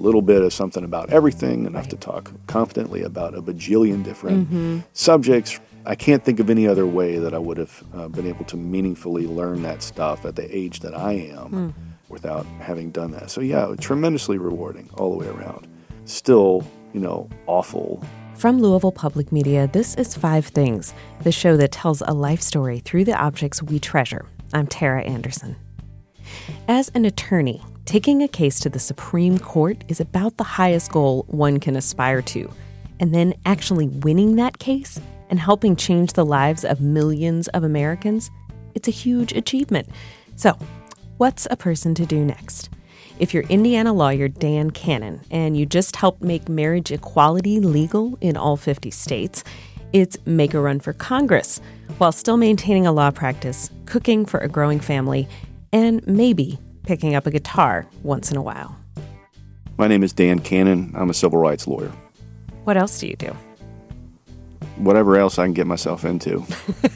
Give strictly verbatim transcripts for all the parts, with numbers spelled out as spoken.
little bit of something about everything, enough to talk competently about a bajillion different mm-hmm. subjects. I can't think of any other way that I would have uh, been able to meaningfully learn that stuff at the age that I am mm. without having done that. So yeah, tremendously rewarding all the way around. Still, you know, awful. From Louisville Public Media, this is Five Things, the show that tells a life story through the objects we treasure. I'm Tara Anderson. As an attorney, taking a case to the Supreme Court is about the highest goal one can aspire to. And then actually winning that case and helping change the lives of millions of Americans, it's a huge achievement. So, what's a person to do next? If you're Indiana lawyer Dan Cannon and you just helped make marriage equality legal in all fifty states, it's make a run for Congress while still maintaining a law practice, cooking for a growing family, and maybe picking up a guitar once in a while. My name is Dan Cannon. I'm a civil rights lawyer. What else do you do? Whatever else I can get myself into,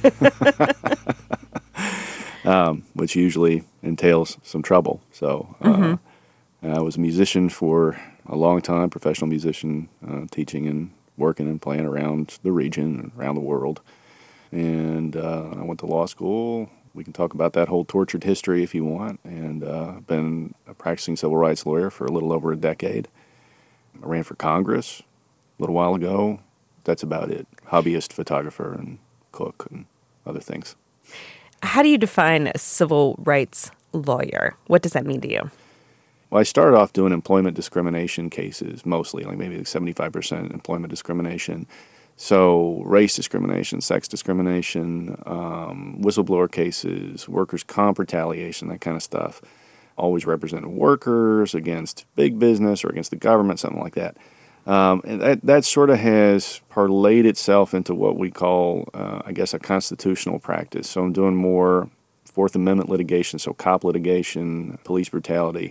um, which usually entails some trouble. So uh, mm-hmm. I was a musician for a long time, professional musician, uh, teaching and working and playing around the region and around the world. And uh, I went to law school. We can talk about that whole tortured history if you want. And uh, I've been a practicing civil rights lawyer for a little over a decade. I ran for Congress a little while ago. That's about it. Hobbyist photographer and cook and other things. How do you define a civil rights lawyer? What does that mean to you? Well, I started off doing employment discrimination cases, mostly, like maybe like seventy-five percent employment discrimination. So race discrimination, sex discrimination, um, whistleblower cases, workers' comp retaliation, that kind of stuff. Always represented workers against big business or against the government, something like that. Um, and that, that sort of has parlayed itself into what we call, uh, I guess, a constitutional practice. So I'm doing more Fourth Amendment litigation, so cop litigation, police brutality,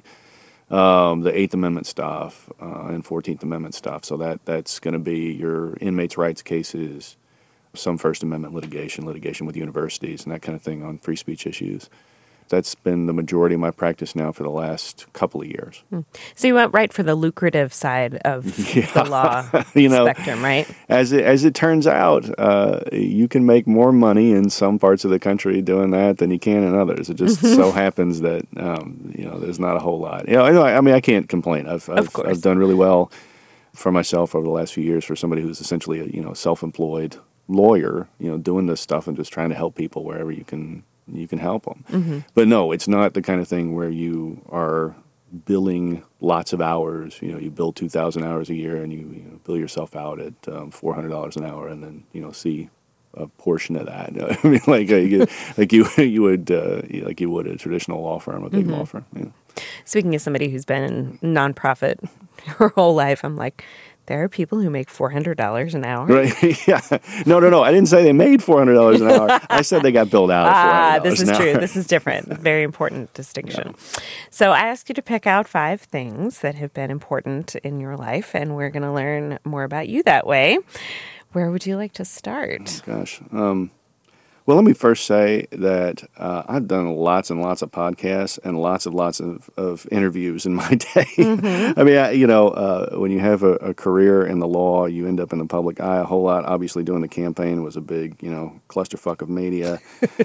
um, the Eighth Amendment stuff, uh, and Fourteenth Amendment stuff. So that that's going to be your inmates' rights cases, some First Amendment litigation, litigation with universities, and that kind of thing on free speech issues. That's been the majority of my practice now for the last couple of years. So you went right for the lucrative side of yeah. the law you know, spectrum, right? As it, as it turns out, uh, you can make more money in some parts of the country doing that than you can in others. It just so happens that um, you know there's not a whole lot. You know, I, I mean, I can't complain. I've I've, of course. I've done really well for myself over the last few years for somebody who's essentially a you know self-employed lawyer, you know, doing this stuff and just trying to help people wherever you can. You can help them. Mm-hmm. But no, it's not the kind of thing where you are billing lots of hours. You know, you bill two thousand hours a year and you, you know, bill yourself out at um, four hundred dollars an hour and then, you know, see a portion of that. I mean, like, uh, you get, like you you would uh, like you would a traditional law firm, a big mm-hmm. law firm. Yeah. Speaking as somebody who's been in nonprofit her whole life, I'm like, there are people who make four hundred dollars an hour. Right? Yeah. No, no, no. I didn't say they made four hundred dollars an hour. I said they got billed out at four hundred dollars Ah, this is an true. hour. This is different. Very important distinction. Yeah. So I asked you to pick out five things that have been important in your life, and we're going to learn more about you that way. Where would you like to start? Oh, gosh. Um, well, let me first say that uh, I've done lots and lots of podcasts and lots and lots of, of interviews in my day. Mm-hmm. I mean, I, you know, uh, when you have a, a career in the law, you end up in the public eye a whole lot. Obviously, doing the campaign was a big, you know, clusterfuck of media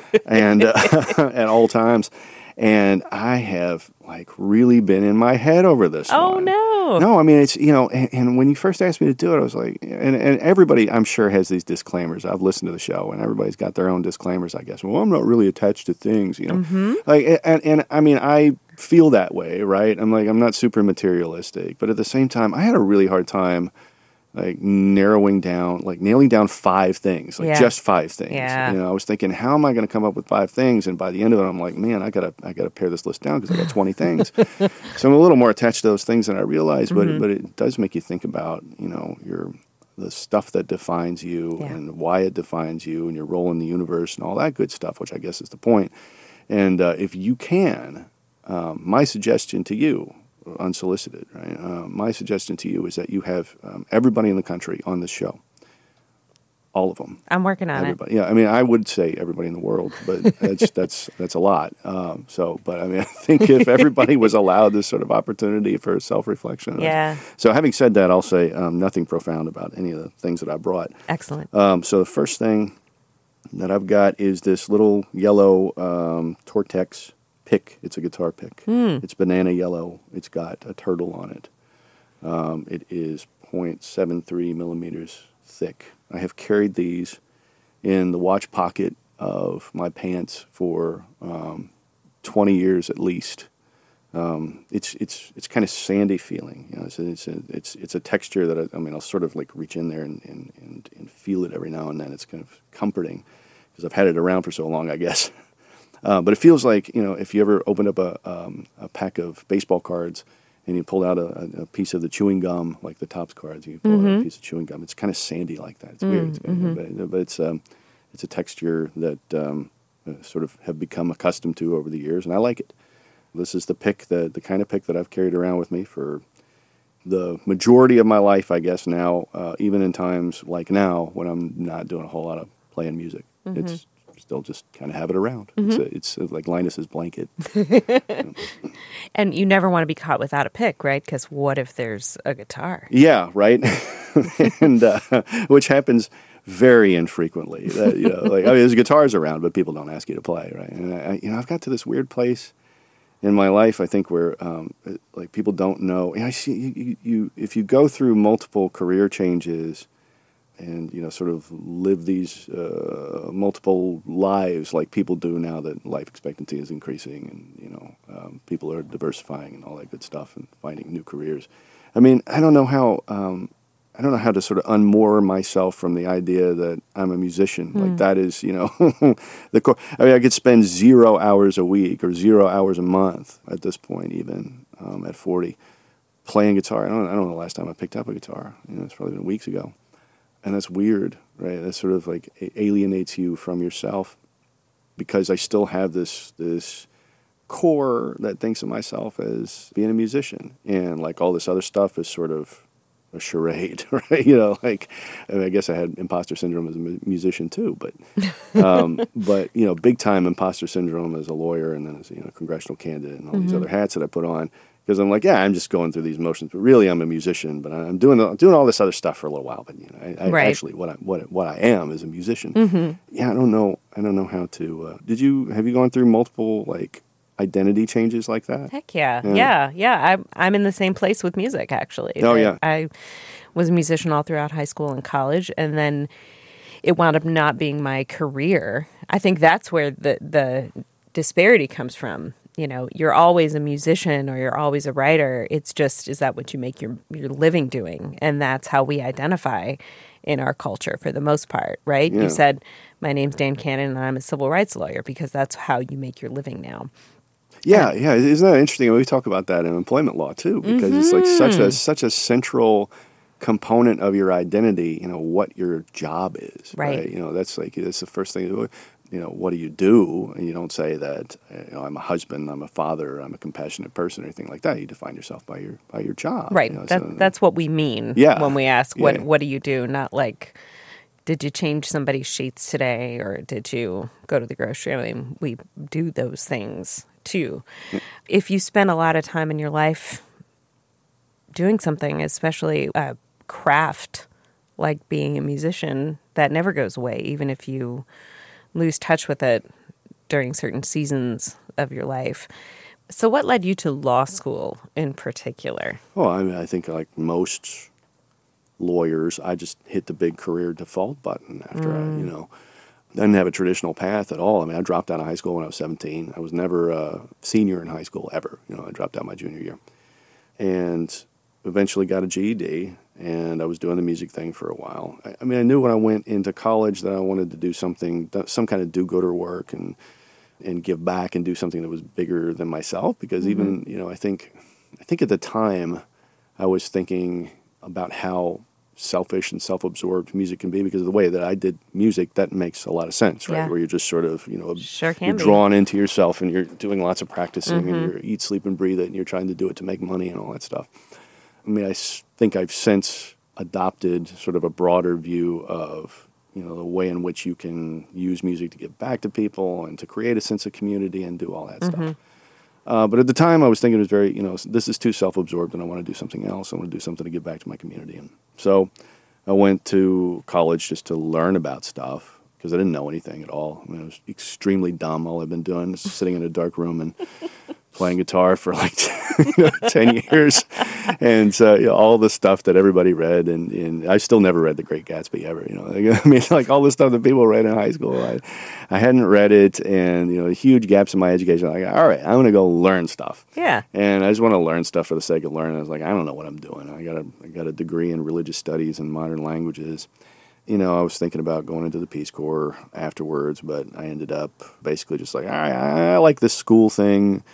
and uh, at all times. And I have, like, really been in my head over this Oh, one. no. No, I mean, it's, you know, and, and when you first asked me to do it, I was like, and, and everybody, I'm sure, has these disclaimers. I've listened to the show, and everybody's got their own disclaimers, I guess. Well, I'm not really attached to things, you know. Mm-hmm. Like, and, and, I mean, I feel that way, right? I'm like, I'm not super materialistic. But at the same time, I had a really hard time like narrowing down, like nailing down five things, like yeah. just five things. Yeah. You know, I was thinking, how am I going to come up with five things? And by the end of it, I'm like, man, I gotta, I gotta pare this list down because I got twenty things. So I'm a little more attached to those things than I realized, but mm-hmm. but it does make you think about, you know, your the stuff that defines you yeah. and why it defines you and your role in the universe and all that good stuff, which I guess is the point. And uh, if you can, um, my suggestion to you. Unsolicited, right? Uh, my suggestion to you is that you have um, everybody in the country on this show All of them. I'm working on everybody. it. Yeah, I mean, I would say everybody in the world, but that's that's that's a lot. Um, so, but I mean, I think if everybody was allowed this sort of opportunity for self-reflection. Yeah. So, having said that, I'll say um, nothing profound about any of the things that I brought. Excellent. Um, so, the first thing that I've got is this little yellow um, Tortex pick. It's a guitar pick. Mm. It's banana yellow. It's got a turtle on it. Um, it is point seven three millimeters thick. I have carried these in the watch pocket of my pants for um, twenty years at least. Um, it's it's it's kind of sandy feeling. You know, it's a, it's a, it's it's a texture that I, I mean I'll sort of like reach in there and, and, and, and feel it every now and then. It's kind of comforting because I've had it around for so long, I guess. Uh, but it feels like, you know, if you ever opened up a um, a pack of baseball cards and you pulled out a, a piece of the chewing gum, like the Topps cards, you pull mm-hmm. out a piece of chewing gum. It's kind of sandy like that. It's mm-hmm. weird, it's, but, but it's um, it's a texture that um, I sort of have become accustomed to over the years, and I like it. This is the pick, the the kind of pick that I've carried around with me for the majority of my life, I guess. Now, uh, even in times like now when I'm not doing a whole lot of playing music, mm-hmm. it's still just kind of have it around. Mm-hmm. It's, a, it's like Linus's blanket. And you never want to be caught without a pick, right? Because what if there's a guitar? Yeah, right. and uh, which happens very infrequently. That, you know, like I mean, there's guitars around, but people don't ask you to play, right? And I, you know, I've got to this weird place in my life, I think, where um, like people don't know. And I see you, you, you if you go through multiple career changes. And, you know, sort of live these uh, multiple lives like people do now that life expectancy is increasing and, you know, um, people are diversifying and all that good stuff and finding new careers. I mean, I don't know how, um, I don't know how to sort of unmoor myself from the idea that I'm a musician. Mm. Like that is, you know, the core. I mean, I could spend zero hours a week or zero hours a month at this point, even um, at forty, playing guitar. I don't, I don't know the last time I picked up a guitar. You know, it's probably been weeks ago. And that's weird, right? That sort of like alienates you from yourself because I still have this this core that thinks of myself as being a musician. And like all this other stuff is sort of a charade, right? You know, like, I mean, I guess I had imposter syndrome as a mu- musician too, but, um, but, you know, big time imposter syndrome as a lawyer and then as, you know, congressional candidate and all mm-hmm. these other hats that I put on. Because I'm like, yeah, I'm just going through these motions, but really I'm a musician. But I'm doing I'm doing all this other stuff for a little while. But you know, I, I right. actually what I what what I am is a musician. Mm-hmm. Yeah, I don't know. I don't know how to. Uh, did you have you gone through multiple like identity changes like that? Heck yeah, yeah, yeah. yeah. I'm I'm in the same place with music actually. Oh yeah, I was a musician all throughout high school and college, and then it wound up not being my career. I think that's where the the disparity comes from. You know, you're always a musician or you're always a writer. It's just, is that what you make your, your living doing? And that's how we identify in our culture for the most part, right? Yeah. You said, my name's Dan Cannon and I'm a civil rights lawyer because that's how you make your living now. Yeah, and, yeah. Isn't that interesting? We talk about that in employment law too, because mm-hmm. it's like such a such a central component of your identity, you know, what your job is, right? right? You know, that's like, that's the first thing. You know, what do you do? And you don't say that, you know, I'm a husband, I'm a father, I'm a compassionate person or anything like that. You define yourself by your by your job. Right. You know, that, so, that's what we mean yeah. when we ask, what, yeah. what do you do? Not like, did you change somebody's sheets today or did you go to the grocery? I mean, we do those things too. Yeah. If you spend a lot of time in your life doing something, especially a craft like being a musician, that never goes away, even if you lose touch with it during certain seasons of your life. So what led you to law school in particular? Well, I mean, I think like most lawyers, I just hit the big career default button after mm. I, you know, didn't have a traditional path at all. I mean, I dropped out of high school when I was seventeen. I was never a senior in high school ever. You know, I dropped out my junior year. And eventually got a G E D, and I was doing the music thing for a while. I, I mean, I knew when I went into college that I wanted to do something, some kind of do-gooder work and and give back and do something that was bigger than myself. Because mm-hmm. even, you know, I think I think at the time I was thinking about how selfish and self-absorbed music can be because of the way that I did music. That makes a lot of sense, right? Yeah. Where you're just sort of, you know, sure can you're be. drawn into yourself and you're doing lots of practicing Mm-hmm. and you eat, sleep, and breathe it and you're trying to do it to make money and all that stuff. I mean, I think I've since adopted sort of a broader view of you know, the way in which you can use music to give back to people and to create a sense of community and do all that Mm-hmm. stuff. Uh, but at the time, I was thinking it was very, you know, this is too self-absorbed, and I want to do something else. I want to do something to give back to my community. And so I went to college just to learn about stuff because I didn't know anything at all. I mean, I was extremely dumb. All I've been doing is sitting in a dark room and playing guitar for like ten years. And uh, you know, all the stuff that everybody read, and, and I still never read The Great Gatsby ever. You know, I mean, like all the stuff that people read in high school, I, I hadn't read it, and you know, huge gaps in my education. I'm like, all right, I'm going to go learn stuff. Yeah. And I just want to learn stuff for the sake of learning. I was like, I don't know what I'm doing. I got a I got a degree in religious studies and modern languages. You know, I was thinking about going into the Peace Corps afterwards, but I ended up basically just like, I, I like this school thing,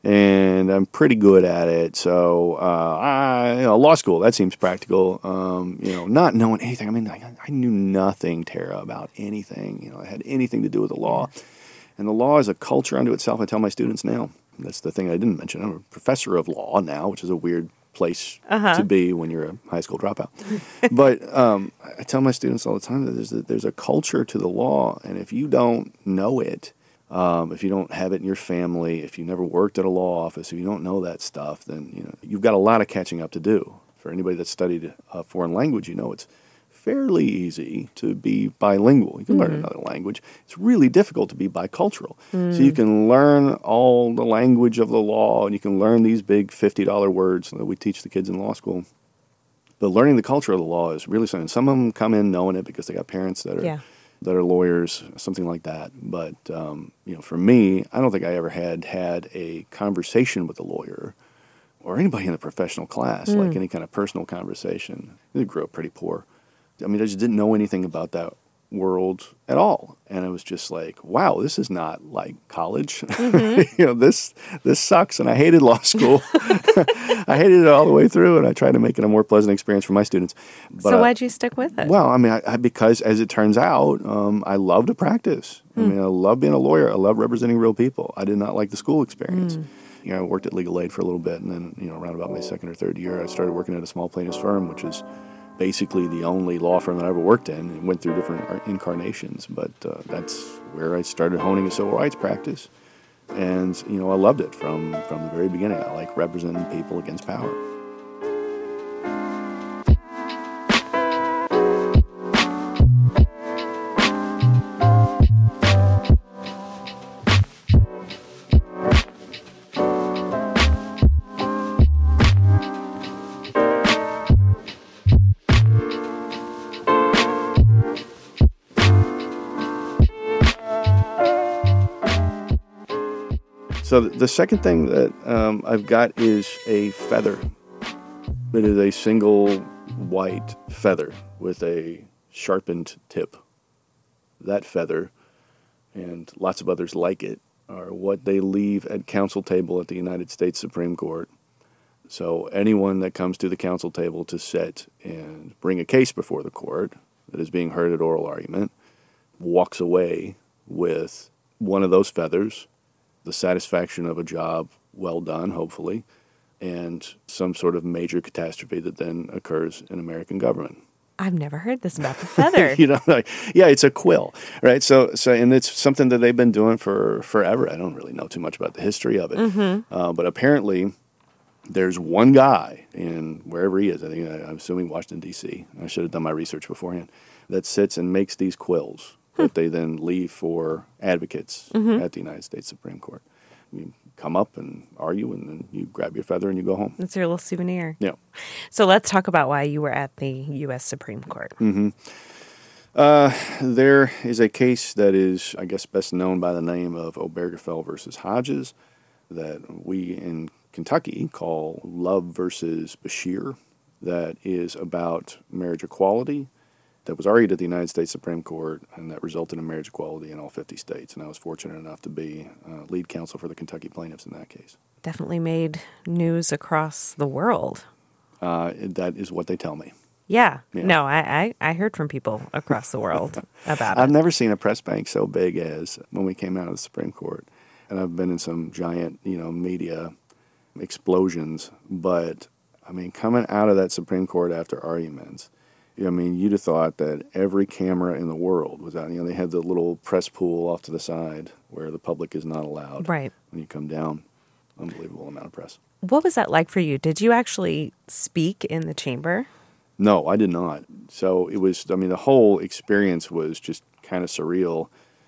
and I'm pretty good at it. So, uh, I, you know, law school, that seems practical. Um, you know, not knowing anything. I mean, I, I knew nothing, Tara, about anything. You know, it had anything to do with the law. And the law is a culture unto itself. I tell my students now. That's the thing I didn't mention. I'm a professor of law now, which is a weird place Uh-huh. to be when you're a high school dropout. But um, I tell my students all the time that there's a, there's a culture to the law, and if you don't know it, um, if you don't have it in your family, if you never worked at a law office, if you don't know that stuff, then you know you've got a lot of catching up to do. For anybody that's studied a foreign language, you know it's fairly easy to be bilingual. You can learn another language. It's really difficult to be bicultural. So you can learn all the language of the law, and you can learn these big fifty dollar words that we teach the kids in law school. But learning the culture of the law is really something. Some of them come in knowing it because they got parents that are Yeah. that are lawyers, something like that. But um, you know, for me, I don't think I ever had had a conversation with a lawyer or anybody in the professional class, like any kind of personal conversation. I grew up pretty poor. I mean, I just didn't know anything about that world at all, and it was just like, wow, this is not like college. you know, this this sucks, and I hated law school. I hated it all the way through, and I tried to make it a more pleasant experience for my students. But So I- why'd you stick with it? well, I mean, I, I, because as it turns out, um, I love to practice. I mean, I love being a lawyer. I love representing real people. I did not like the school experience. You know, I worked at Legal Aid for a little bit, and then, you know, around about my second or third year, I started working at a small plaintiff's firm, which is basically the only law firm that I ever worked in, and went through different ar- incarnations. But uh, that's where I started honing a civil rights practice. And, you know, I loved it from, from the very beginning. I like representing people against power. So th- the second thing that um, I've got is a feather. It is a single white feather with a sharpened tip. That feather, and lots of others like it, are what they leave at counsel table at the United States Supreme Court. So anyone that comes to the counsel table to sit and bring a case before the court that is being heard at oral argument walks away with one of those feathers, the satisfaction of a job well done, hopefully, and some sort of major catastrophe that then occurs in American government. I've never heard this about the feather. you know, like, yeah, it's a quill, right? So, so, and it's something that they've been doing for forever. I don't really know too much about the history of it, Mm-hmm. uh, but apparently there's one guy in wherever he is. I think I'm assuming Washington D C I should have done my research beforehand. That sits and makes these quills that they then leave for advocates Mm-hmm. at the United States Supreme Court. You come up and argue, and then you grab your feather and you go home. That's your little souvenir. Yeah. So let's talk about why you were at the U S Supreme Court. Mm-hmm. Uh, there is a case that is, I guess, best known by the name of Obergefell versus Hodges that we in Kentucky call Love versus Bashir, that is about marriage equality, that was argued at the United States Supreme Court, and that resulted in marriage equality in all fifty states. And I was fortunate enough to be uh, lead counsel for the Kentucky plaintiffs in that case. Definitely made news across the world. Uh, that is what they tell me. Yeah. Yeah. No, I, I, I heard from people across the world about I've it. never seen a press bank so big as when we came out of the Supreme Court. And I've been in some giant, you know, media explosions. But, I mean, coming out of that Supreme Court after arguments I mean, you'd have thought that every camera in the world was out. You know, they had the little press pool off to the side where the public is not allowed. Right. When you come down, unbelievable amount of press. What was that like for you? Did you actually speak in the chamber? No, I did not. So it was, I mean, the whole experience was just kind of surreal.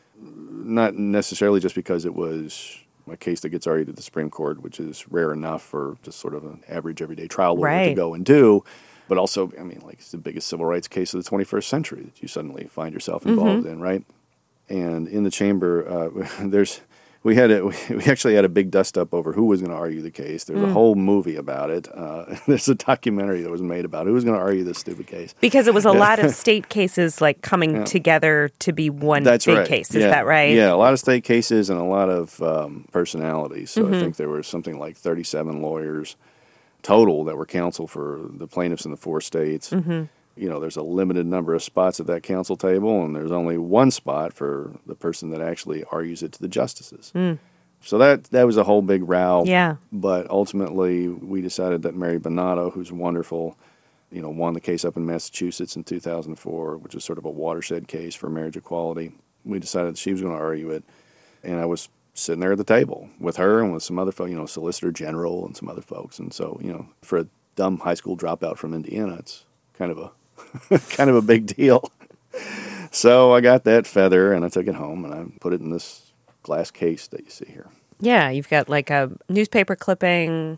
Not necessarily just because it was a case that gets argued at the Supreme Court, which is rare enough for just sort of an average everyday trial lawyer right. to go and do. But also, I mean, like, it's the biggest civil rights case of the twenty-first century that you suddenly find yourself involved mm-hmm. in, right? And in the chamber, uh, there's, we had a, we actually had a big dust-up over who was going to argue the case. There's mm. a whole movie about it. Uh, there's a documentary that was made about who was going to argue this stupid case. Because it was a lot of state cases, like, coming yeah. together to be one That's big right. case. Is yeah. that right? Yeah, a lot of state cases and a lot of um, personalities. So mm-hmm. I think there was something like thirty-seven lawyers total that were counsel for the plaintiffs in the four states. Mm-hmm. You know, there's a limited number of spots at that counsel table, and there's only one spot for the person that actually argues it to the justices. Mm. So that that was a whole big row. Yeah. But ultimately, we decided that Mary Bonato, who's wonderful, you know, won the case up in Massachusetts in two thousand four, which is sort of a watershed case for marriage equality. We decided that she was going to argue it, and I was sitting there at the table with her and with some other folks, you know, Solicitor General and some other folks. And so, you know, for a dumb high school dropout from Indiana, it's kind of a kind of a big deal. So I got that feather and I took it home and I put it in this glass case that you see here. Yeah, you've got like a newspaper clipping.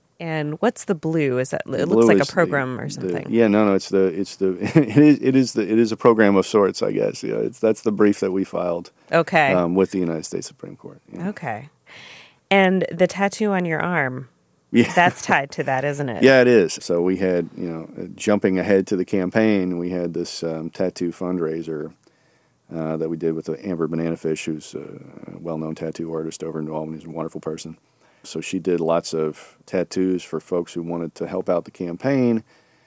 And what's the blue? Is that it Blue looks like a is program the, or something? The, yeah, no, no, it's the it's the it is it is the it is a program of sorts, I guess. Yeah, it's that's the brief that we filed. Okay. Um, with the United States Supreme Court. Yeah. Okay. And the tattoo on your arm, yeah. that's tied to that, isn't it? Yeah, it is. So we had, you know, jumping ahead to the campaign, we had this um, tattoo fundraiser uh, that we did with Amber Bananafish, who's a well-known tattoo artist over in New Albany. She's a wonderful person. So she did lots of tattoos for folks who wanted to help out the campaign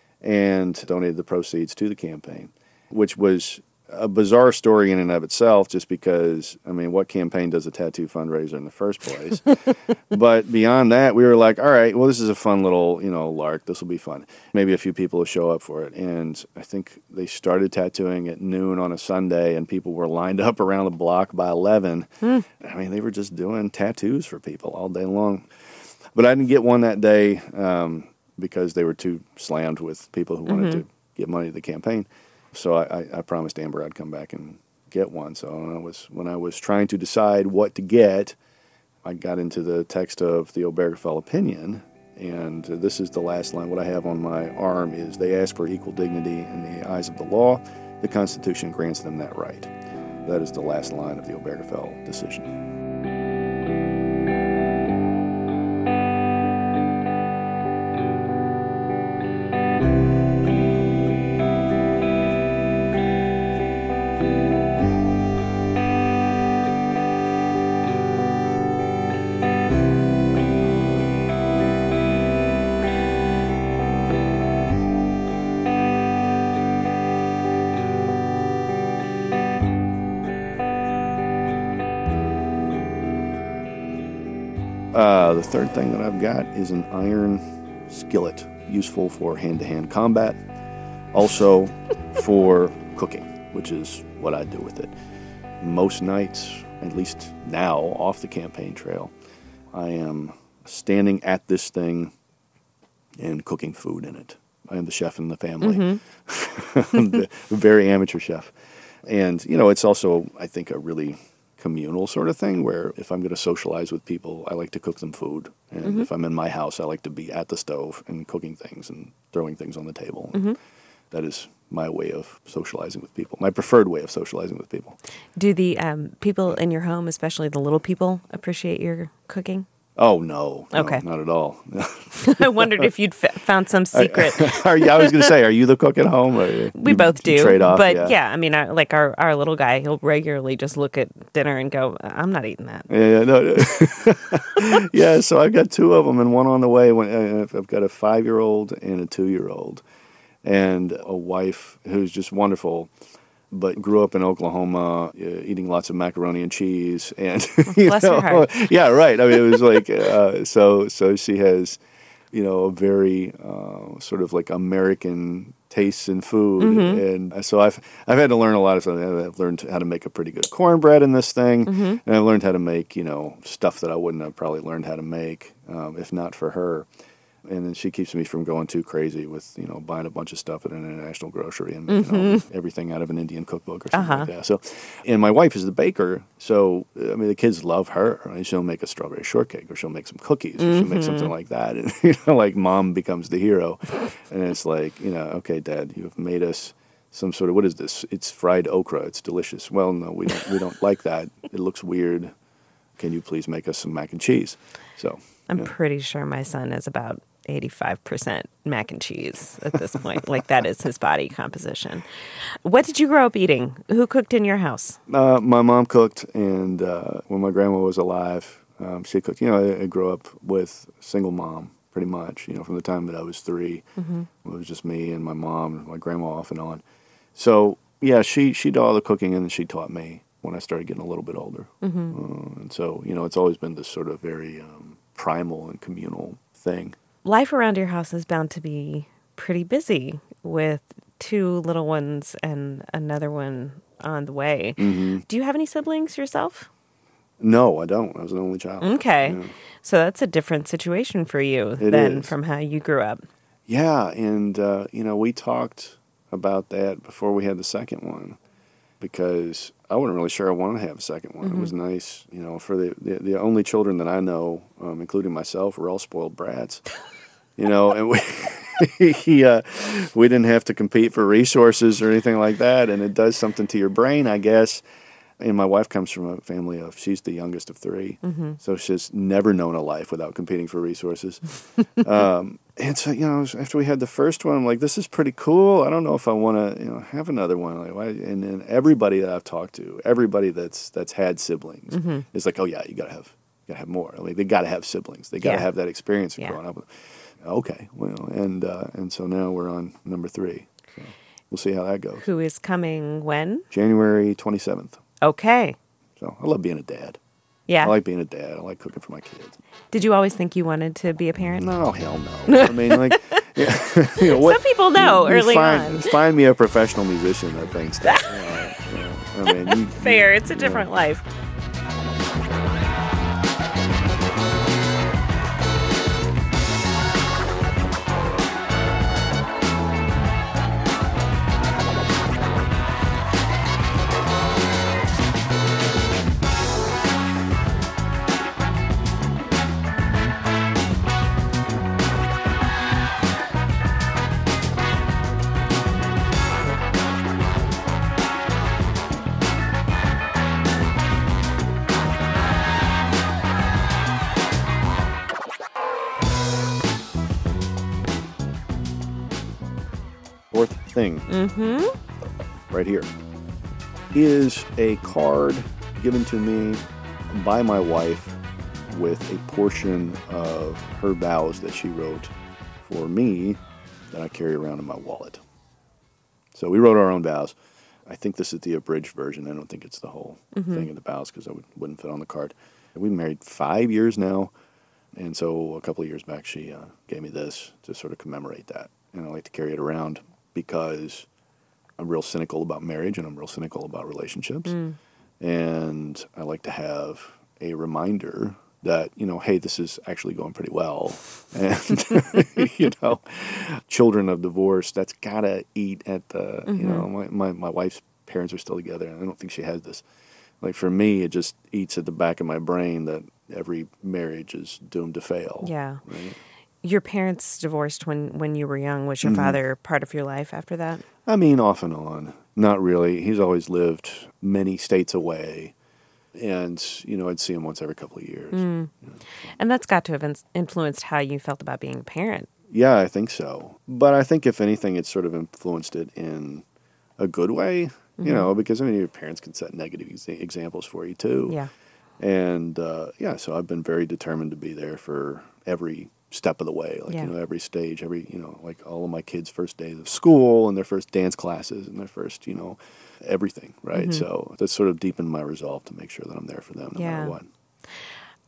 and donated the proceeds to the campaign, which was a bizarre story in and of itself just because, I mean, what campaign does a tattoo fundraiser in the first place? But beyond that, we were like, all right, well, this is a fun little, you know, lark. This will be fun. Maybe a few people will show up for it. And I think they started tattooing at noon on a Sunday, and people were lined up around the block by eleven. Mm. I mean, they were just doing tattoos for people all day long. But I didn't get one that day um, because they were too slammed with people who wanted mm-hmm. to give money to the campaign. So I, I promised Amber I'd come back and get one. So when I was when I was trying to decide what to get, I got into the text of the Obergefell opinion, and this is the last line. What I have on my arm is, they ask for equal dignity in the eyes of the law. The Constitution grants them that right. That is the last line of the Obergefell decision. Uh, the third thing that I've got is an iron skillet, useful for hand-to-hand combat, also for cooking, which is what I do with it. Most nights, at least now, off the campaign trail, I am standing at this thing and cooking food in it. I am the chef in the family, mm-hmm. the very amateur chef. And, you know, it's also, I think, a really communal sort of thing where if I'm going to socialize with people, I like to cook them food. And mm-hmm. if I'm in my house, I like to be at the stove and cooking things and throwing things on the table. Mm-hmm. That is my way of socializing with people, my preferred way of socializing with people. Do the um, people in your home, especially the little people, appreciate your cooking? Oh, no. no okay. Not at all. I wondered if you'd f- found some secret. Are you, I was going to say, are you the cook at home? Or you, we both do. Trade off? But yeah, yeah I mean, I, like our, our little guy, he'll regularly just look at dinner and go, I'm not eating that. Yeah, no. yeah, so I've got two of them and one on the way. When I've got a five-year-old and a two-year-old and a wife who's just wonderful, but grew up in Oklahoma, uh, eating lots of macaroni and cheese, and you bless know, her heart. Yeah, right. I mean, it was like uh, so. So she has you know, a very uh, sort of like American tastes in food. Mm-hmm. And so I've I've had to learn a lot of stuff. I've learned how to make a pretty good cornbread in this thing. Mm-hmm. And I've learned how to make, you know, stuff that I wouldn't have probably learned how to make um, if not for her. And then she keeps me from going too crazy with, you know, buying a bunch of stuff at an international grocery and making mm-hmm. all, everything out of an Indian cookbook or something uh-huh. like that. So, and my wife is the baker, so, I mean, the kids love her. Right? She'll make a strawberry shortcake, or she'll make some cookies, or mm-hmm. she'll make something like that. And, you know, like, mom becomes the hero. And it's like, you know, okay, Dad, you have made us some sort of, what is this? It's fried okra. It's delicious. Well, no, we don't, we don't like that. It looks weird. Can you please make us some mac and cheese? So I'm yeah. pretty sure my son is about eighty-five percent mac and cheese at this point. Like, that is his body composition. What did you grow up eating? Who cooked in your house? Uh, my mom cooked, and uh, when my grandma was alive, um, she cooked. You know, I, I grew up with a single mom, pretty much, you know, from the time that I was three. Mm-hmm. It was just me and my mom and my grandma off and on. So, yeah, she, she did all the cooking, and then she taught me when I started getting a little bit older. Mm-hmm. Uh, and so, you know, it's always been this sort of very um, primal and communal thing. Life around your house is bound to be pretty busy with two little ones and another one on the way. Mm-hmm. Do you have any siblings yourself? No, I don't. I was an only child. Okay. Yeah. So that's a different situation for you it than is. From how you grew up. Yeah, and, uh, you know, we talked about that before we had the second one, because I wasn't really sure I wanted to have a second one. Mm-hmm. It was nice, you know, for the, the, the only children that I know, um, including myself, were all spoiled brats. You know, and we uh, we didn't have to compete for resources or anything like that, and it does something to your brain, I guess. And my wife comes from a family of, she's the youngest of three, mm-hmm. so she's never known a life without competing for resources. um, and so, you know, after we had the first one, I'm like, this is pretty cool. I don't know if I want to, you know, have another one. Like, why? And then everybody that I've talked to, everybody that's that's had siblings, mm-hmm. is like, oh yeah, you gotta have, you gotta have more. I mean, they gotta have siblings. They gotta yeah. have that experience of yeah. growing up with them. Okay, well, and uh, and so now we're on number three. So we'll see how that goes. Who is coming when? January twenty-seventh. Okay. So I love being a dad. Yeah. I like being a dad. I like cooking for my kids. Did you always think you wanted to be a parent? No, hell no. I mean, like, yeah, you know, what, some people know you, you early find, on. Find me a professional musician that thinks that. You know, you know, I mean, you, Fair. You, it's a different know. life. Fourth thing, mm-hmm. right here, is a card given to me by my wife with a portion of her vows that she wrote for me that I carry around in my wallet. So we wrote our own vows. I think this is the abridged version. I don't think it's the whole mm-hmm. thing of the vows, because I would, wouldn't fit on the card. We've been married five years now, and so a couple of years back she uh, gave me this to sort of commemorate that. And I like to carry it around because I'm real cynical about marriage and I'm real cynical about relationships. Mm. And I like to have a reminder that, you know, hey, this is actually going pretty well. And, you know, children of divorce, that's got to eat at the, mm-hmm. you know, my, my, my wife's parents are still together, and I don't think she has this. Like, for me, it just eats at the back of my brain that every marriage is doomed to fail. Yeah. Right? Your parents divorced when, when you were young. Was your mm-hmm. father part of your life after that? I mean, off and on. Not really. He's always lived many states away. And, you know, I'd see him once every couple of years. Mm. You know, so. And that's got to have in- influenced how you felt about being a parent. Yeah, I think so. But I think, if anything, it sort of influenced it in a good way, mm-hmm. you know, because, I mean, your parents can set negative ex- examples for you, too. Yeah. And, uh, yeah, so I've been very determined to be there for every step of the way, like, yeah. you know, every stage, every, you know, like all of my kids' first days of school and their first dance classes and their first, you know, everything, right? Mm-hmm. So that's sort of deepened my resolve to make sure that I'm there for them no yeah. matter what.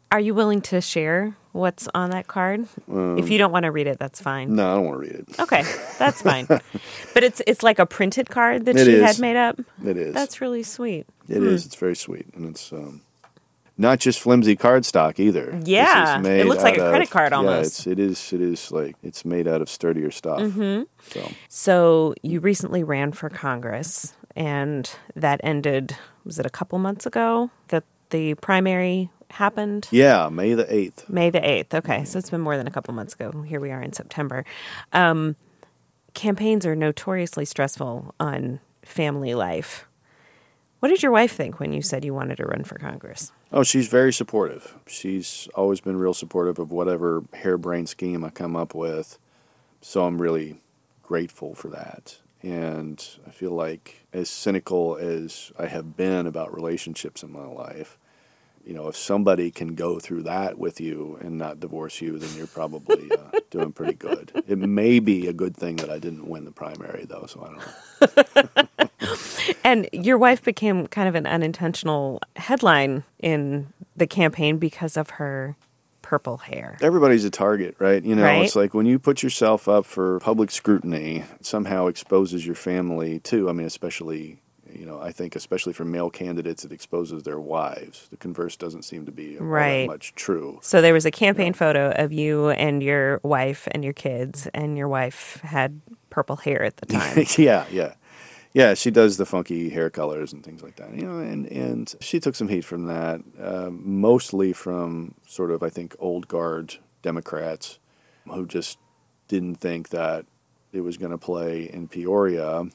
Are you willing to share what's on that card? Um, if you don't want to read it, that's fine. No, I don't want to read it. Okay, that's fine. But it's it's like a printed card that it she is. had made up? It is. That's really sweet. It hmm. is. It's very sweet. And it's um, not just flimsy cardstock either. Yeah. It looks like a credit of, card almost. Yeah, it's, it is. It is like it's made out of sturdier stuff. Mm-hmm. So. so you recently ran for Congress, and that ended, was it a couple months ago that the primary happened? Yeah, May the eighth. May the eighth. Okay, so it's been more than a couple months ago. Here we are in September. Um, campaigns are notoriously stressful on family life. What did your wife think when you said you wanted to run for Congress? Oh, she's very supportive. She's always been real supportive of whatever harebrained scheme I come up with. So I'm really grateful for that. And I feel like as cynical as I have been about relationships in my life, you know, if somebody can go through that with you and not divorce you, then you're probably uh, doing pretty good. It may be a good thing that I didn't win the primary, though, so I don't know. And your wife became kind of an unintentional headline in the campaign because of her purple hair. Everybody's a target, right? You know, right? It's like when you put yourself up for public scrutiny, it somehow exposes your family too. I mean, especially... You know, I think especially for male candidates, it exposes their wives. The converse doesn't seem to be all right. that much true. So there was a campaign yeah. photo of you and your wife and your kids, and your wife had purple hair at the time. yeah, yeah. Yeah, she does the funky hair colors and things like that. You know, and, and she took some heat from that, uh, mostly from sort of, I think, old guard Democrats who just didn't think that it was going to play in Peoria.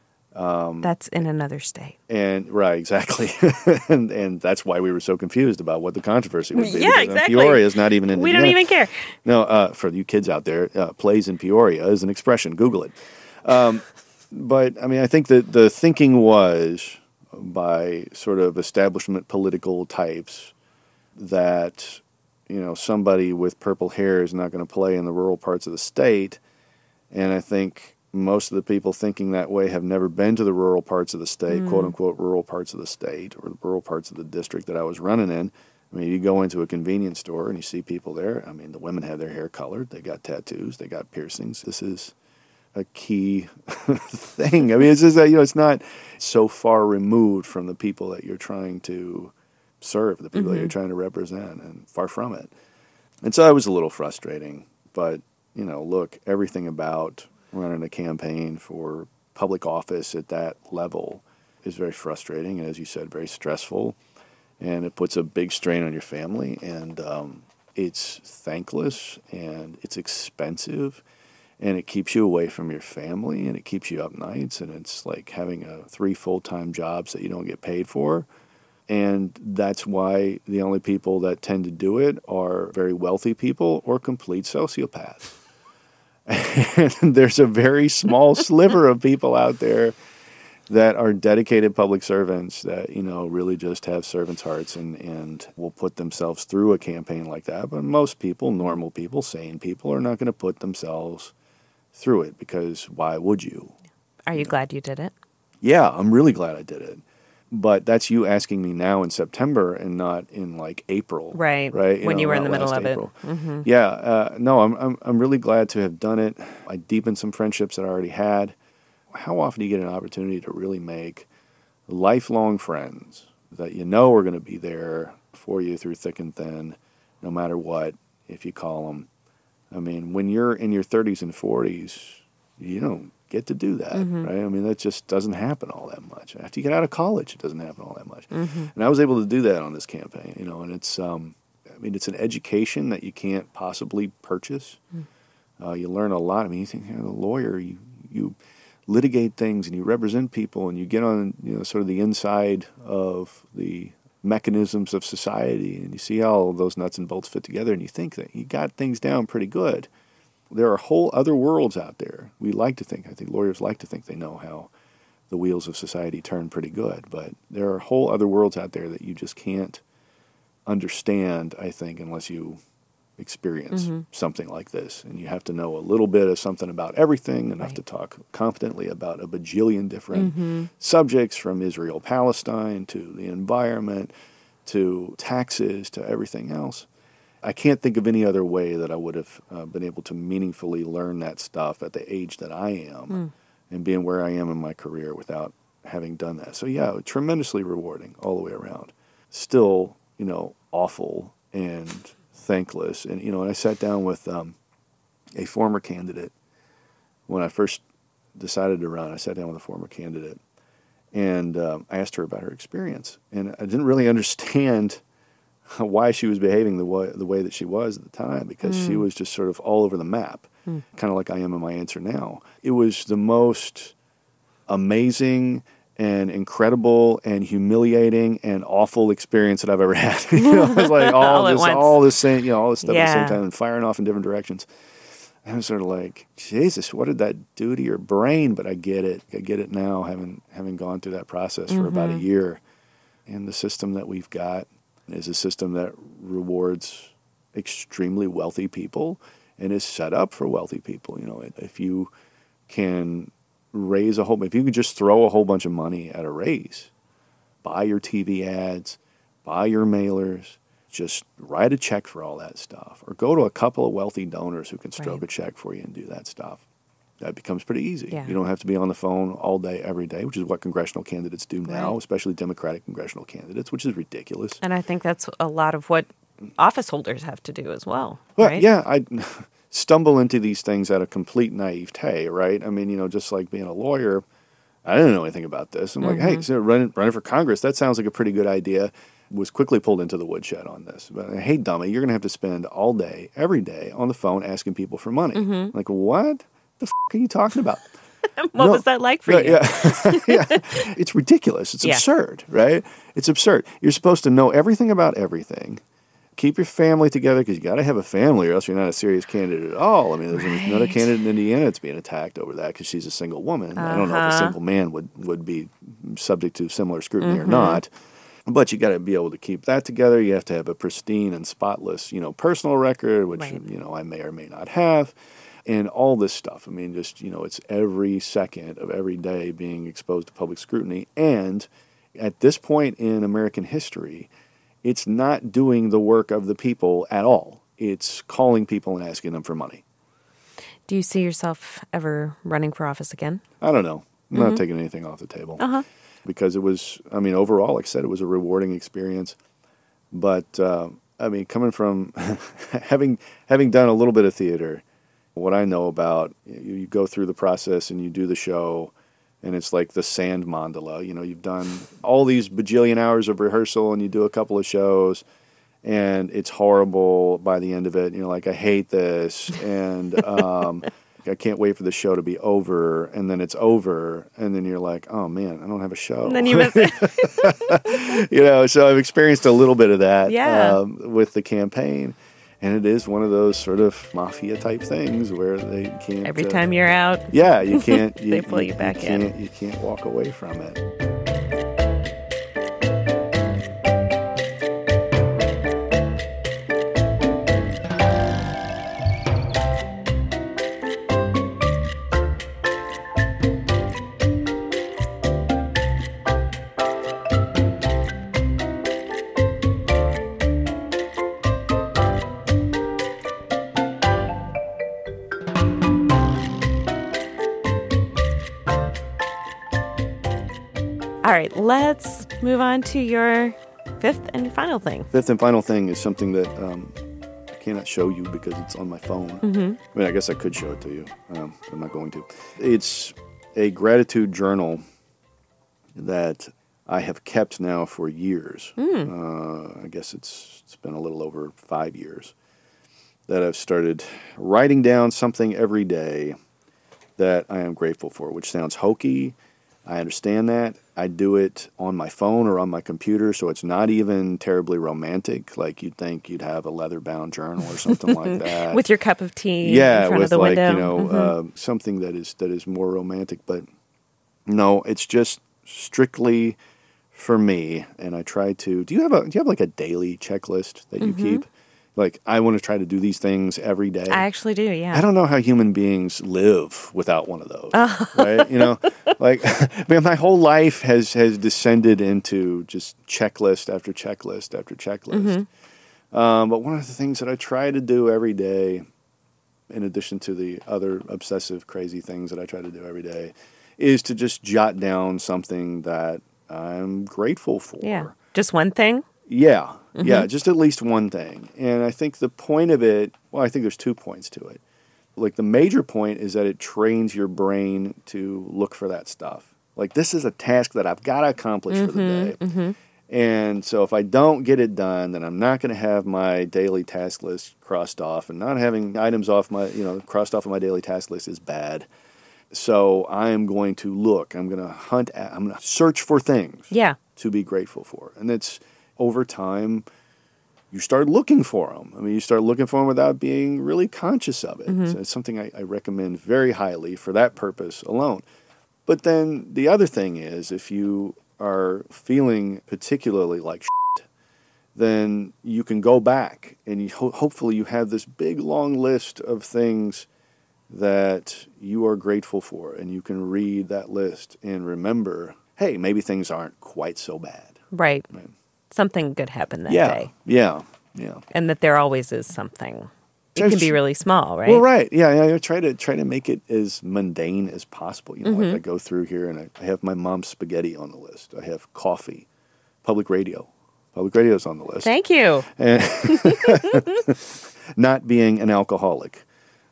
Um, that's in another state. And right, exactly. and and that's why we were so confused about what the controversy would be. Yeah, exactly. Peoria is not even in We Indiana. don't even care. No, uh, for you kids out there, uh, plays in Peoria is an expression. Google it. Um, but, I mean, I think that the thinking was by sort of establishment political types that, you know, somebody with purple hair is not going to play in the rural parts of the state. And I think most of the people thinking that way have never been to the rural parts of the state, mm. quote-unquote rural parts of the state, or the rural parts of the district that I was running in. I mean, you go into a convenience store and you see people there. I mean, the women have their hair colored. They got tattoos. They got piercings. This is a key thing. I mean, it's just that, you know, it's not so far removed from the people that you're trying to serve, the people mm-hmm. that you're trying to represent, and far from it. And so that was a little frustrating. But, you know, look, everything about running a campaign for public office at that level is very frustrating and, as you said, very stressful, and it puts a big strain on your family, and um, it's thankless, and it's expensive, and it keeps you away from your family, and it keeps you up nights, and it's like having a three full-time jobs that you don't get paid for. And that's why the only people that tend to do it are very wealthy people or complete sociopaths. And there's a very small sliver of people out there that are dedicated public servants that, you know, really just have servants' hearts and, and will put themselves through a campaign like that. But most people, normal people, sane people, are not going to put themselves through it, because why would you? Are you, you know? glad you did it? Yeah, I'm really glad I did it. But that's you asking me now in September and not in like April, right? Right, you when know, you were in the middle of April. it. Mm-hmm. Yeah, uh, no, I'm I'm I'm really glad to have done it. I deepened some friendships that I already had. How often do you get an opportunity to really make lifelong friends that you know are going to be there for you through thick and thin, no matter what, if you call them? I mean, when you're in your thirties and forties, you don't get to do that, mm-hmm. right? I mean, that just doesn't happen all that much. After you get out of college, it doesn't happen all that much. Mm-hmm. And I was able to do that on this campaign, you know, and it's, um, I mean, it's an education that you can't possibly purchase. Mm. Uh, you learn a lot. I mean, you think, you're a lawyer, you, you litigate things and you represent people and you get on, you know, sort of the inside of the mechanisms of society and you see how all those nuts and bolts fit together and you think that you got things down pretty good. There are whole other worlds out there. We like to think, I think lawyers like to think they know how the wheels of society turn pretty good, but there are whole other worlds out there that you just can't understand, I think, unless you experience mm-hmm. something like this. And you have to know a little bit of something about everything, enough right. to talk confidently about a bajillion different mm-hmm. subjects, from Israel-Palestine to the environment to taxes to everything else. I can't think of any other way that I would have uh, been able to meaningfully learn that stuff at the age that I am mm. and being where I am in my career without having done that. So yeah, tremendously rewarding all the way around. Still, you know, awful and thankless. And, you know, and I sat down with um, a former candidate when I first decided to run. I sat down with a former candidate and um, I asked her about her experience. And I didn't really understand why she was behaving the way, the way that she was at the time, because mm. she was just sort of all over the map, mm. kind of like I am in my answer now. It was the most amazing and incredible and humiliating and awful experience that I've ever had. You know, it was like all, all this, all this same, you know, all this stuff yeah. at the same time and firing off in different directions. And I was sort of like, Jesus, what did that do to your brain? But I get it. I get it now, having having gone through that process for mm-hmm. about a year. And the system that we've got is a system that rewards extremely wealthy people and is set up for wealthy people. You know, if you can raise a whole, if you could just throw a whole bunch of money at a race, buy your T V ads, buy your mailers, just write a check for all that stuff, or go to a couple of wealthy donors who can stroke right. a check for you and do that stuff. That becomes pretty easy. Yeah. You don't have to be on the phone all day, every day, which is what congressional candidates do now, right. especially Democratic congressional candidates, which is ridiculous. And I think that's a lot of what office holders have to do as well, well right? Yeah, I stumble into these things at a complete naivete, right? I mean, you know, just like being a lawyer, I didn't know anything about this. I'm mm-hmm. like, hey, so running, running for Congress, that sounds like a pretty good idea. Was quickly pulled into the woodshed on this. But, hey, dummy, you're going to have to spend all day, every day, on the phone asking people for money. Mm-hmm. Like, what? The f*** are you talking about? What no, was that like for yeah, you? Yeah. yeah. It's ridiculous. It's yeah. absurd, right? It's absurd. You're supposed to know everything about everything. Keep your family together, because you got to have a family or else you're not a serious candidate at all. I mean, there's right. another candidate in Indiana that's being attacked over that because she's a single woman. Uh-huh. I don't know if a single man would, would be subject to similar scrutiny mm-hmm. or not. But you got to be able to keep that together. You have to have a pristine and spotless, you know, personal record, which, right. you know, I may or may not have. And all this stuff. I mean, just, you know, it's every second of every day being exposed to public scrutiny. And at this point in American history, it's not doing the work of the people at all. It's calling people and asking them for money. Do you see yourself ever running for office again? I don't know. I'm mm-hmm. not taking anything off the table. Uh-huh. Because it was, I mean, overall, like I said, it was a rewarding experience. But, uh, I mean, coming from having having done a little bit of theater, what I know about, you, you go through the process and you do the show, and it's like the sand mandala. You know, you've done all these bajillion hours of rehearsal, and you do a couple of shows, and it's horrible by the end of it. You know, like, I hate this, and um, I can't wait for the show to be over, and then it's over, and then you're like, oh, man, I don't have a show. And then you miss it. You know, so I've experienced a little bit of that yeah. um, with the campaign. And it is one of those sort of mafia-type things where they can't... Every uh, time you're out... Yeah, you can't... You, they pull you, you back you in. You can't walk away from it. All right, let's move on to your fifth and final thing. Fifth and final thing is something that um, I cannot show you because it's on my phone. Mm-hmm. I mean, I guess I could show it to you. Um, I'm not going to. It's a gratitude journal that I have kept now for years. Mm. Uh, I guess it's it's been a little over five years that I've started writing down something every day that I am grateful for, which sounds hokey. I understand that. I do it on my phone or on my computer, so it's not even terribly romantic. Like you'd think you'd have a leather-bound journal or something like that. With your cup of tea yeah, in front with of the like, window. you know, mm-hmm. uh, something that is that is more romantic. But no, it's just strictly for me. And I try to. Do you have a? Do you have like a daily checklist that you mm-hmm. keep? Like, I want to try to do these things every day. I actually do, yeah. I don't know how human beings live without one of those, oh. right? You know, like, I mean, my whole life has, has descended into just checklist after checklist after checklist. Mm-hmm. Um, but one of the things that I try to do every day, in addition to the other obsessive, crazy things that I try to do every day, is to just jot down something that I'm grateful for. Yeah. Just one thing? Yeah. Mm-hmm. Yeah, just at least one thing. And I think the point of it, well, I think there's two points to it. Like, the major point is that it trains your brain to look for that stuff. Like, this is a task that I've got to accomplish mm-hmm, for the day. Mm-hmm. And so if I don't get it done, then I'm not going to have my daily task list crossed off. And not having items off my, you know, crossed off of my daily task list is bad. So I am going to look. I'm going to hunt. At, I'm going to search for things yeah. to be grateful for. And it's, over time, you start looking for them. I mean, you start looking for them without being really conscious of it. Mm-hmm. So it's something I, I recommend very highly for that purpose alone. But then the other thing is, if you are feeling particularly like shit, then you can go back and you ho- hopefully you have this big, long list of things that you are grateful for. And you can read that list and remember, hey, maybe things aren't quite so bad. Right. right. Something good happened that yeah, day. Yeah, yeah. And that there always is something. It There's, can be really small, right? Well, right. Yeah, yeah. I try to try to make it as mundane as possible. You know, mm-hmm. like I go through here and I, I have my mom's spaghetti on the list. I have coffee, public radio. Public radio's on the list. Thank you. And not being an alcoholic.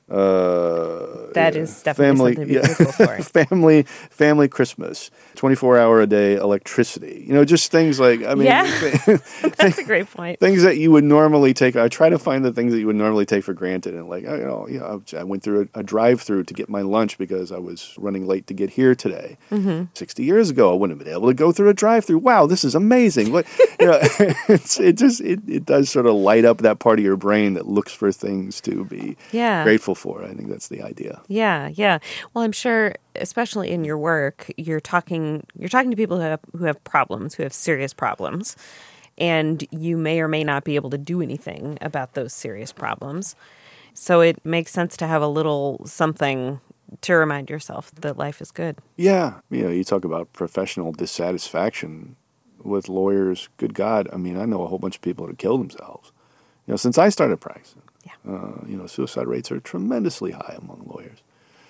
Uh, that yeah. is definitely family, something to be yeah. grateful for. family, family Christmas, twenty-four hour a day electricity. You know, just things like, I mean, yeah, that's a great point. Things that you would normally take. I try to find the things that you would normally take for granted. And like, you know, you know I went through a, a drive-through to get my lunch because I was running late to get here today. Mm-hmm. Sixty years ago, I wouldn't have been able to go through a drive-through. Wow, this is amazing. What, you know, it's, it just it, it does sort of light up that part of your brain that looks for things to be yeah. grateful for. I think that's the idea. Yeah, yeah. Well, I'm sure, especially in your work, you're talking you're talking to people who have who have problems, who have serious problems, and you may or may not be able to do anything about those serious problems. So it makes sense to have a little something to remind yourself that life is good. Yeah, you know, you talk about professional dissatisfaction with lawyers. Good God, I mean, I know a whole bunch of people that have killed themselves. You know, since I started practicing. Yeah. Uh, you know, suicide rates are tremendously high among lawyers.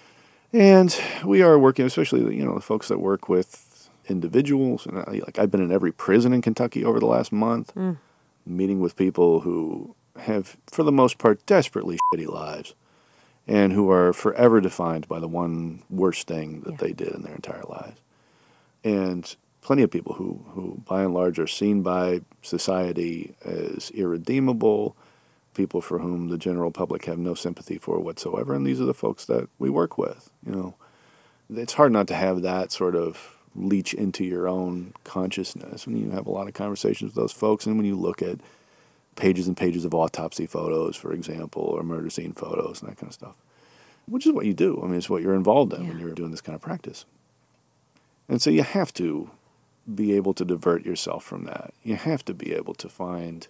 And we are working, especially, you know, the folks that work with individuals. And I, like I've been in every prison in Kentucky over the last month, mm. meeting with people who have, for the most part, desperately shitty lives and who are forever defined by the one worst thing that yeah. they did in their entire lives. And plenty of people who, who, by and large, are seen by society as irredeemable, people for whom the general public have no sympathy for whatsoever, and these are the folks that we work with. You know, it's hard not to have that sort of leach into your own consciousness when you have a lot of conversations with those folks, and when you look at pages and pages of autopsy photos, for example, or murder scene photos and that kind of stuff, which is what you do. I mean, it's what you're involved in yeah. when you're doing this kind of practice. And so you have to be able to divert yourself from that. You have to be able to find,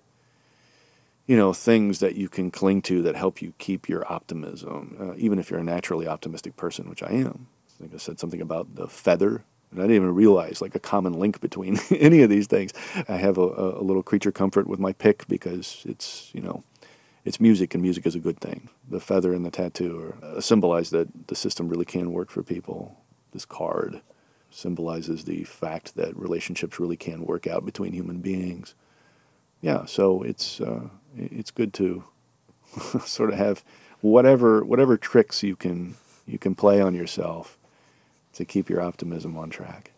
you know, things that you can cling to that help you keep your optimism, uh, even if you're a naturally optimistic person, which I am. I think I said something about the feather, and I didn't even realize, like, a common link between any of these things. I have a, a little creature comfort with my pick because it's, you know, it's music, and music is a good thing. The feather and the tattoo are, uh, symbolize that the system really can work for people. This card symbolizes the fact that relationships really can work out between human beings. Yeah, so it's uh, it's good to sort of have whatever whatever tricks you can you can play on yourself to keep your optimism on track.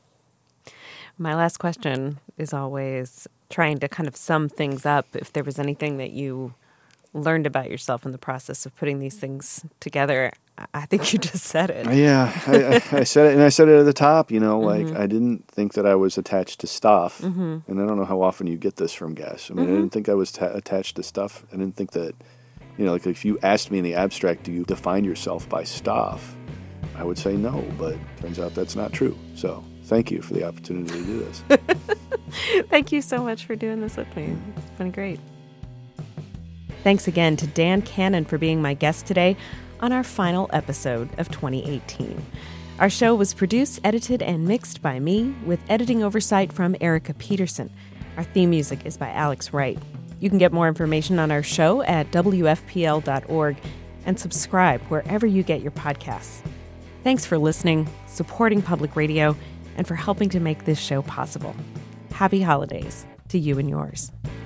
My last question is always trying to kind of sum things up. If there was anything that you learned about yourself in the process of putting these things together, I think you just said it. Yeah, I, I, I said it, and I said it at the top, you know, like, mm-hmm. I didn't think that I was attached to stuff, mm-hmm. and I don't know how often you get this from guests. I mean, mm-hmm. I didn't think I was ta- attached to stuff. I didn't think that, you know, like, if you asked me in the abstract, do you define yourself by stuff, I would say no, but turns out that's not true. So thank you for the opportunity to do this. Thank you so much for doing this with me. It's been great. Thanks again to Dan Cannon for being my guest today on our final episode of twenty eighteen. Our show was produced, edited, and mixed by me, with editing oversight from Erica Peterson. Our theme music is by Alex Wright. You can get more information on our show at W F P L dot org and subscribe wherever you get your podcasts. Thanks for listening, supporting public radio, and for helping to make this show possible. Happy holidays to you and yours.